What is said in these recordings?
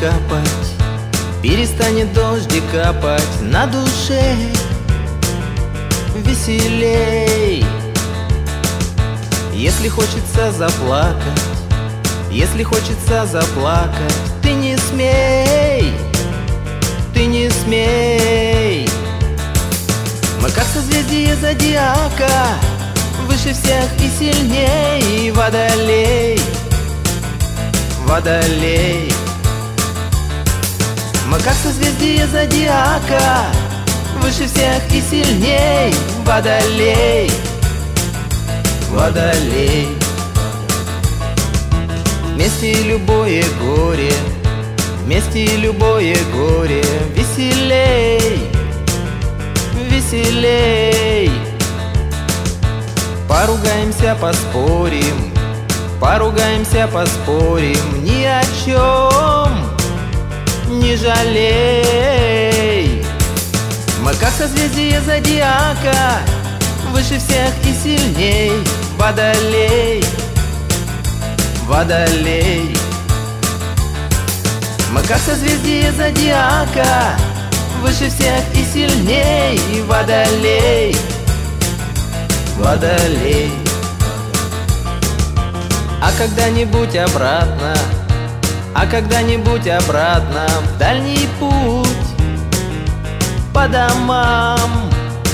капать, перестанет дождик капать, на душе веселей. Если хочется заплакать, если хочется заплакать, ты не смей, ты не смей. Мы как созвездие зодиака, выше всех и сильней. Водолей, водолей. Мы как созвездие зодиака, выше всех и сильней. Водолей, водолей. Вместе любое горе, вместе любое горе веселей, веселей. Поругаемся, поспорим, поругаемся, поспорим, ни о чем не жалей. Мы как созвездие зодиака, выше всех и сильней. Водолей, водолей. Мы как созвездие зодиака, выше всех и сильней. Водолей, водолей. А когда-нибудь обратно, а когда-нибудь обратно в дальний путь по домам.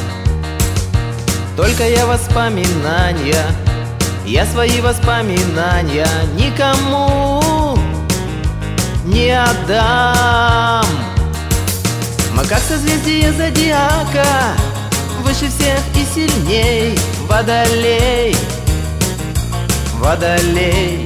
Только я воспоминания, я свои воспоминания никому не отдам. Мы как созвездие зодиака, выше всех и сильней. Водолей, водолей.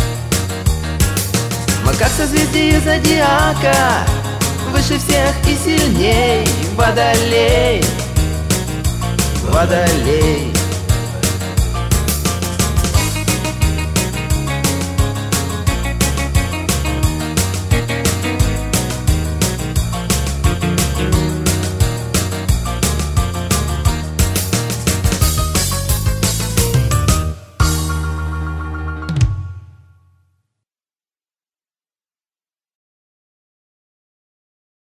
Мы как созвездие зодиака, выше всех и сильней. Водолей, водолей.